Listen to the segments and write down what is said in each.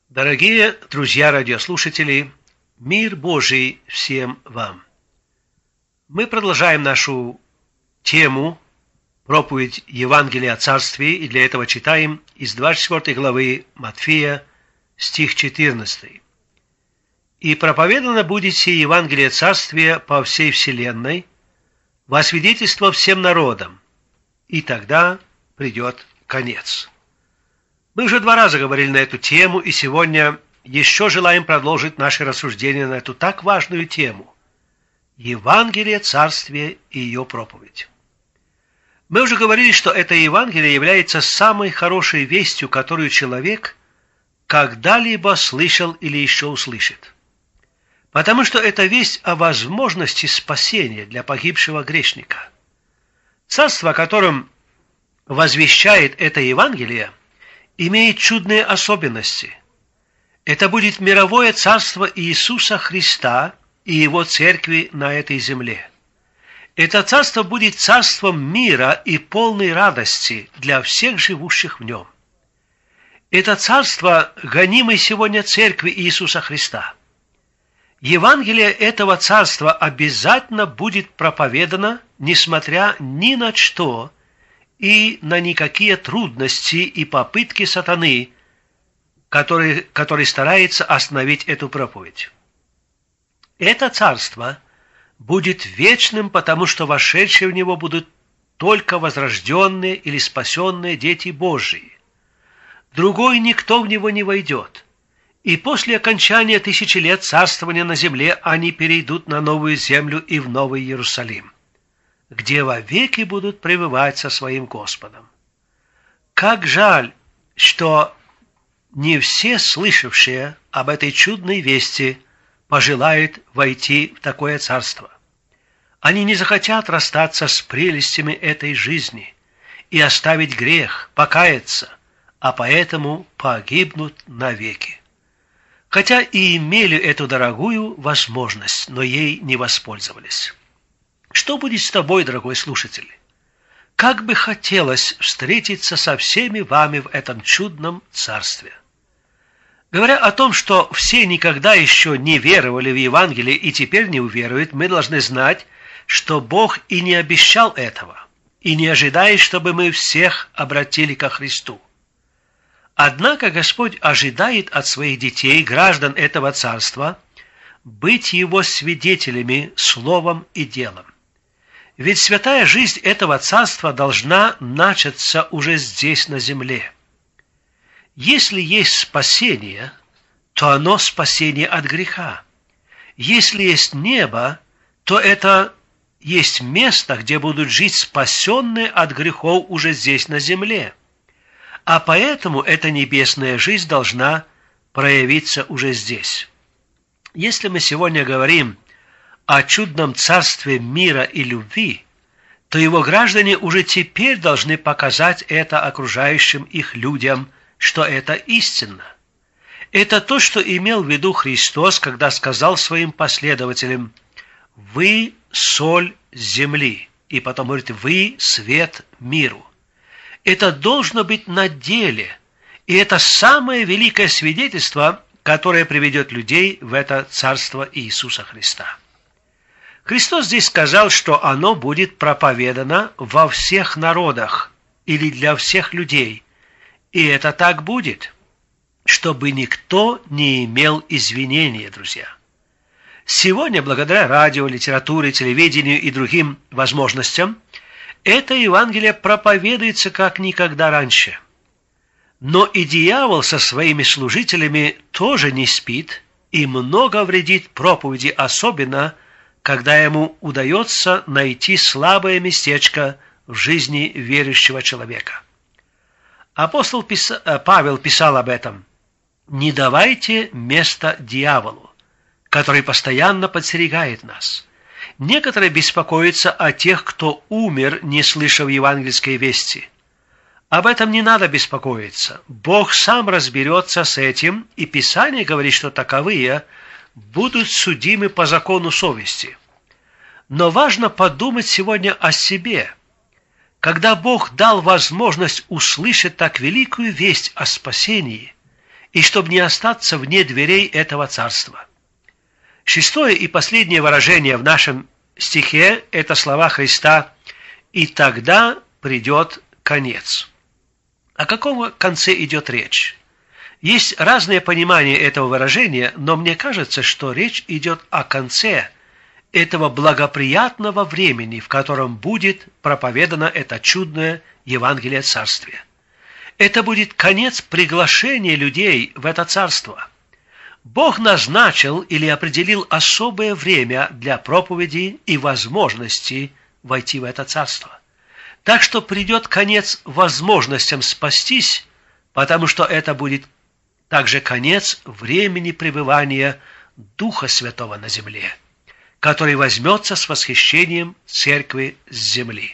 Дорогие друзья-радиослушатели, мир Божий всем вам! Мы продолжаем нашу тему проповедь Евангелия о Царстве, и для этого читаем из 24 главы Матфея, стих 14. «И проповедано будет сие Евангелие Царствия по всей вселенной, во свидетельство всем народам, и тогда придет конец». Мы уже 2 раза говорили на эту тему, и сегодня еще желаем продолжить наши рассуждения на эту так важную тему – Евангелие Царствия и ее проповедь. Мы уже говорили, что это Евангелие является самой хорошей вестью, которую человек когда-либо слышал или еще услышит. Потому что это весть о возможности спасения для погибшего грешника. Царство, о котором возвещает это Евангелие, имеет чудные особенности. Это будет мировое царство Иисуса Христа и Его Церкви на этой земле. Это царство будет царством мира и полной радости для всех живущих в нем. Это царство гонимой сегодня Церкви Иисуса Христа. Евангелие этого царства обязательно будет проповедано, несмотря ни на что, и на никакие трудности и попытки сатаны, который старается остановить эту проповедь. Это царство будет вечным, потому что вошедшие в него будут только возрожденные или спасенные дети Божии. Другой никто в него не войдет. И после окончания 1000 лет царствования на земле они перейдут на новую землю и в Новый Иерусалим, где вовеки будут пребывать со своим Господом. Как жаль, что не все слышавшие об этой чудной вести пожелают войти в такое царство. Они не захотят расстаться с прелестями этой жизни и оставить грех, покаяться, а поэтому погибнут навеки. Хотя и имели эту дорогую возможность, но ей не воспользовались. Что будет с тобой, дорогой слушатель? Как бы хотелось встретиться со всеми вами в этом чудном царстве. Говоря о том, что все никогда еще не веровали в Евангелие и теперь не уверуют, мы должны знать, что Бог и не обещал этого, и не ожидает, чтобы мы всех обратили ко Христу. Однако Господь ожидает от своих детей, граждан этого царства, быть Его свидетелями словом и делом. Ведь святая жизнь этого царства должна начаться уже здесь, на земле. Если есть спасение, то оно спасение от греха. Если есть небо, то это есть место, где будут жить спасенные от грехов уже здесь, на земле. А поэтому эта небесная жизнь должна проявиться уже здесь. Если мы сегодня говорим о чудном царстве мира и любви, то его граждане уже теперь должны показать это окружающим их людям, что это истинно. Это то, что имел в виду Христос, когда сказал своим последователям: «Вы соль земли», и потом говорит: «Вы свет миру». Это должно быть на деле, и это самое великое свидетельство, которое приведет людей в это царство Иисуса Христа. Христос здесь сказал, что оно будет проповедано во всех народах или для всех людей. И это так будет, чтобы никто не имел извинения, друзья. Сегодня, благодаря радио, литературе, телевидению и другим возможностям, это Евангелие проповедуется как никогда раньше. Но и дьявол со своими служителями тоже не спит и много вредит проповеди, особенно когда ему удается найти слабое местечко в жизни верующего человека. Апостол Павел писал об этом: «Не давайте места дьяволу, который постоянно подстерегает нас. Некоторые беспокоятся о тех, кто умер, не слышав евангельской вести. Об этом не надо беспокоиться. Бог сам разберется с этим, и Писание говорит, что таковые будут судимы по закону совести. Но важно подумать сегодня о себе. Когда Бог дал возможность услышать так великую весть о спасении и чтобы не остаться вне дверей этого царства. Шестое и последнее выражение в нашем стихе – это слова Христа «И тогда придет конец». О каком конце идет речь? Есть разные понимания этого выражения, но мне кажется, что речь идет о конце этого благоприятного времени, в котором будет проповедано это чудное Евангелие Царствия. Это будет конец приглашения людей в это царство. Бог назначил или определил особое время для проповеди и возможности войти в это царство. Так что придет конец возможностям спастись, потому что это будет также конец времени пребывания Духа Святого на земле, который возьмется с восхищением церкви с земли.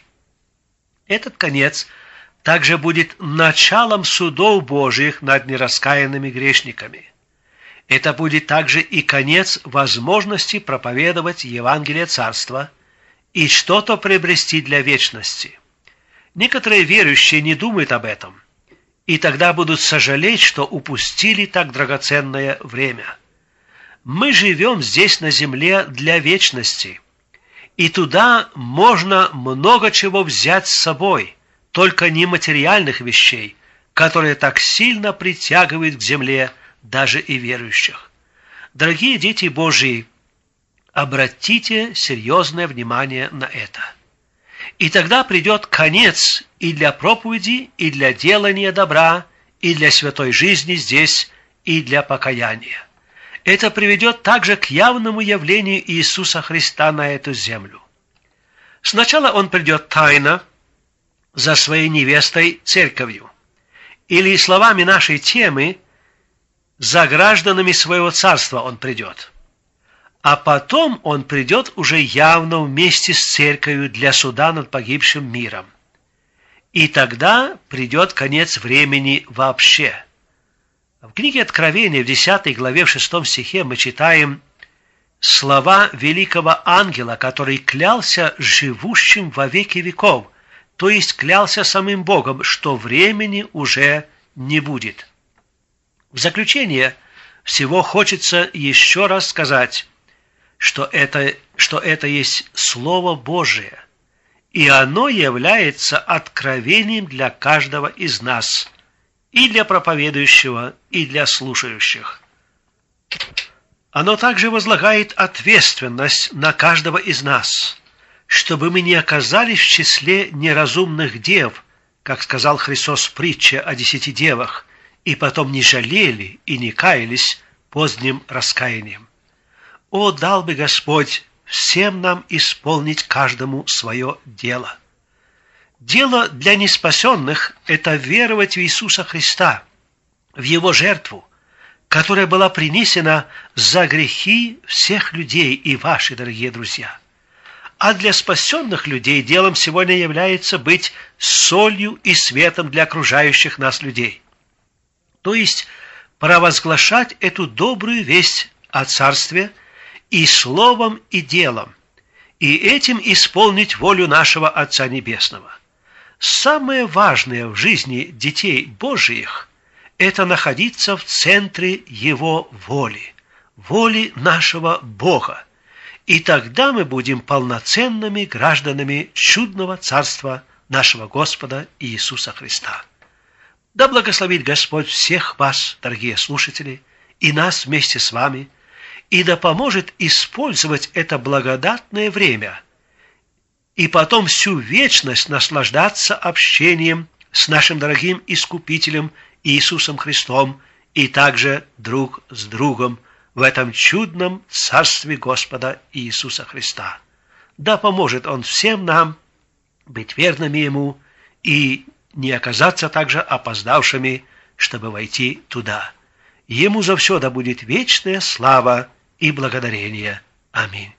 Этот конец также будет началом судов Божьих над нераскаянными грешниками. Это будет также и конец возможности проповедовать Евангелие Царства и что-то приобрести для вечности. Некоторые верующие не думают об этом, и тогда будут сожалеть, что упустили так драгоценное время. Мы живем здесь на земле для вечности, и туда можно много чего взять с собой, только не материальных вещей, которые так сильно притягивают к земле даже и верующих. Дорогие дети Божьи, обратите серьезное внимание на это. И тогда придет конец и для проповеди, и для делания добра, и для святой жизни здесь, и для покаяния. Это приведет также к явному явлению Иисуса Христа на эту землю. Сначала Он придет тайно за своей невестой церковью, или словами нашей темы, за гражданами своего царства Он придет. А потом Он придет уже явно вместе с церковью для суда над погибшим миром. И тогда придет конец времени вообще. В книге Откровения, в 10 главе, в 6 стихе мы читаем слова великого ангела, который клялся живущим во веки веков, то есть клялся самим Богом, что времени уже не будет. В заключение всего хочется еще раз сказать, что это есть Слово Божие, и оно является откровением для каждого из нас, и для проповедующего, и для слушающих. Оно также возлагает ответственность на каждого из нас, чтобы мы не оказались в числе неразумных дев, как сказал Христос в притче о 10 девах, и потом не жалели и не каялись поздним раскаянием. О, дал бы Господь всем нам исполнить каждому свое дело. Дело для неспасенных – это веровать в Иисуса Христа, в Его жертву, которая была принесена за грехи всех людей и ваши, дорогие друзья. А для спасенных людей делом сегодня является быть солью и светом для окружающих нас людей. То есть провозглашать эту добрую весть о Царстве и словом, и делом, и этим исполнить волю нашего Отца Небесного. Самое важное в жизни детей Божиих – это находиться в центре Его воли, воли нашего Бога. И тогда мы будем полноценными гражданами чудного Царства нашего Господа Иисуса Христа. Да благословит Господь всех вас, дорогие слушатели, и нас вместе с вами, и да поможет использовать это благодатное время и потом всю вечность наслаждаться общением с нашим дорогим Искупителем Иисусом Христом и также друг с другом в этом чудном Царстве Господа Иисуса Христа. Да поможет Он всем нам быть верными Ему и не оказаться также опоздавшими, чтобы войти туда. Ему за все да будет вечная слава и благодарение. Аминь.